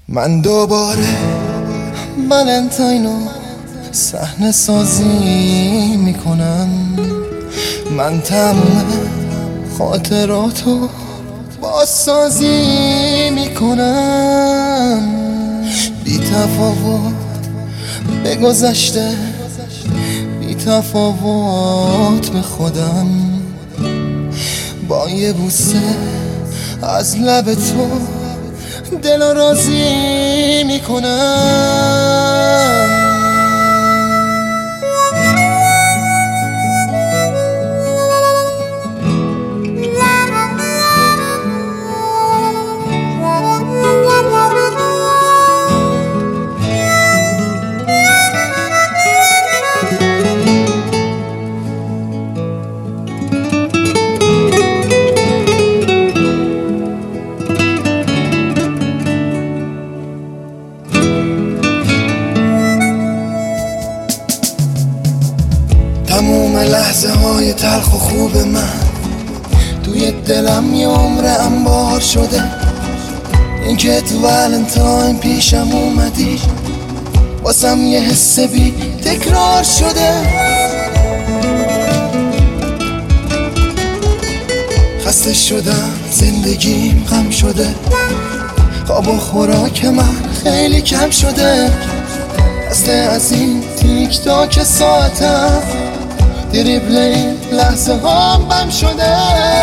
من دوباره ولنتاینو صحنه سازی میکنم. من تمام خاطراتو بازسازی میکنم. بی تفاوت به گذشته، بی تفاوت به خودم. با یه بوسه از لب تو دل راضی میکنم. تموم لحظه های تلخ و خوب من توی دلم یه عمر انبار شده. این که تو ولنتاین پیشم اومدی واسم یه حس بی تکرار شده. خسته شدم، زندگیم غم شده، خواب و خوراک من خیلی کم شده. خسته از این تیک تاک ساعتم، دریبل این لحظه هم بم شده.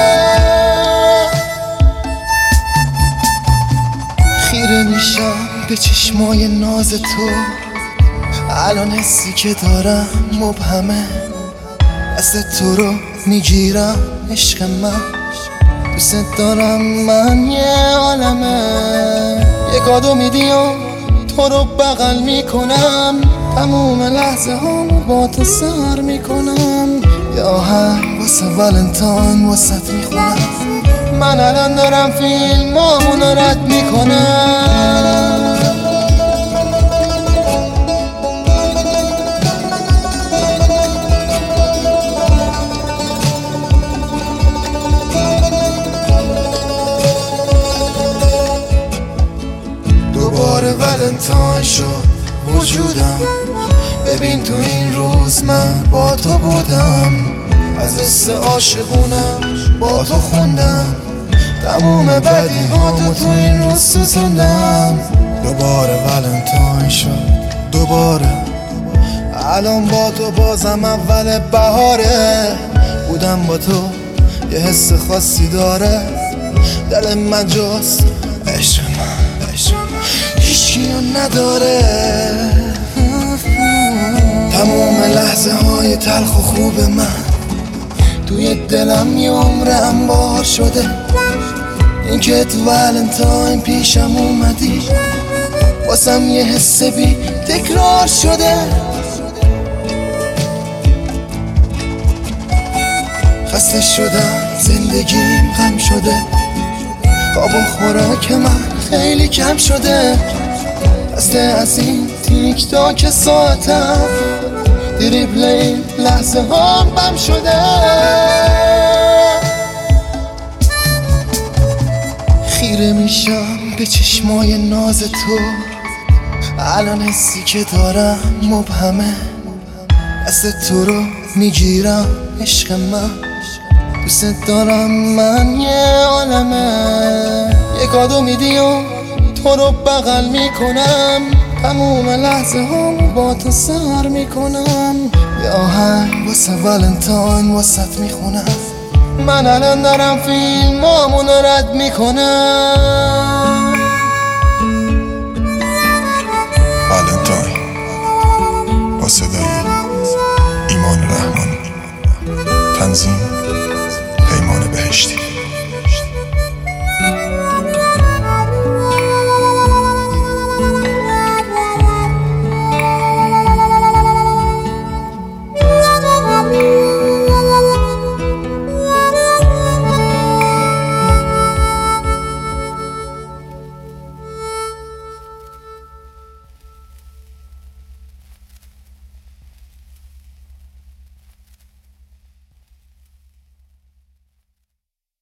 خیره میشم به چشمای ناز تو، الان حسی که دارم مبهمه. دست تو رو میگیرم عشق من، دوست دارم من یه عالمه. یه کادو میدی و تو رو بغل میکنم، تموم لحظه هم با تو سر میکنم. یا هم واسه ولنتاین واسط میخونم. من الان دارم فیلمامون رو رد میکنم. دوباره ولنتاین شد وجودم. ببین تو این روز من با تو بودم، از حس عاشقونم با تو خوندم. تموم بدی هاتو تو این روز سوزندم. دوباره ولنتاین شد، دوباره الان با تو بازم اول بهاره. بودم با تو یه حس خاصی داره، دل من جست عشق من، عشق من هیچکی نداره. تموم لحظه های تلخ و خوب من توی دلم یه عمر انبار شده. این که تو ولنتاین پیشم اومدی واسم یه حس بی تکرار شده. خسته شدم، زندگیم غم شده، خواب و خوراک من خیلی کم شده. خسته از این تیک تاک ساعتم، دریبل این لحظه هم بم شده. خیره میشم به چشمای ناز تو، الان حسی که دارم مبهمه. دست تو رو میگیرم عشق من، دوست دارم من یه عالمه. یه کادو میدی و تو رو بغل میکنم، تموم لحظه هم با تو سر میکنم. یا هم واسه ولنتاین واسط میخونم. من الان دارم فیلمامون رو رد میکنم.